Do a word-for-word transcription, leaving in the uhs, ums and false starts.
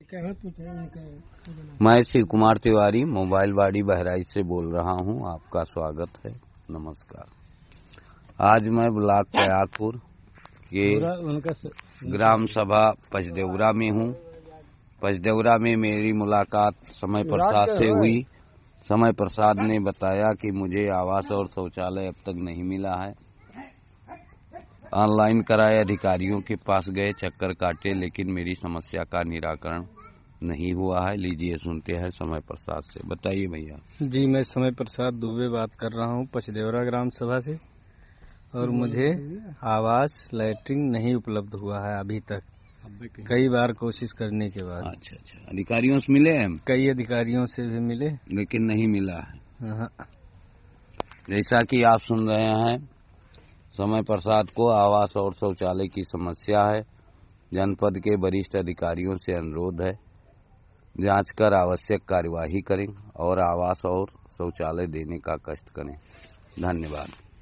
मैं शिव कुमार तिवारी मोबाइल बाड़ी बहराइच से बोल रहा हूं। आपका स्वागत है। नमस्कार। आज मैं ब्लॉक कयाकपुर के ग्राम सभा पचदेवरा में हूं। पचदेवरा में मेरी मुलाकात समय प्रसाद से हुई। समय प्रसाद ने बताया कि मुझे आवास और शौचालय अब तक नहीं मिला है। ऑनलाइन कराए, अधिकारियों के पास गए, चक्कर काटे, लेकिन मेरी समस्या का निराकरण नहीं हुआ है। लीजिए सुनते हैं समय प्रसाद से। बताइए भैया। जी, मैं समय प्रसाद दुबे बात कर रहा हूँ पचदेवरा ग्राम सभा से। और मुझे आवास लैट्रिन नहीं उपलब्ध हुआ है अभी तक, कई बार कोशिश करने के बाद। अच्छा अच्छा, अधिकारियों से मिले हैं? कई अधिकारियों से भी मिले, लेकिन नहीं मिला है। जैसा कि आप सुन रहे हैं, समय प्रसाद को आवास और शौचालय की समस्या है। जनपद के वरिष्ठ अधिकारियों से अनुरोध है, जांच कर आवश्यक कार्यवाही करें और आवास और शौचालय देने का कष्ट करें। धन्यवाद।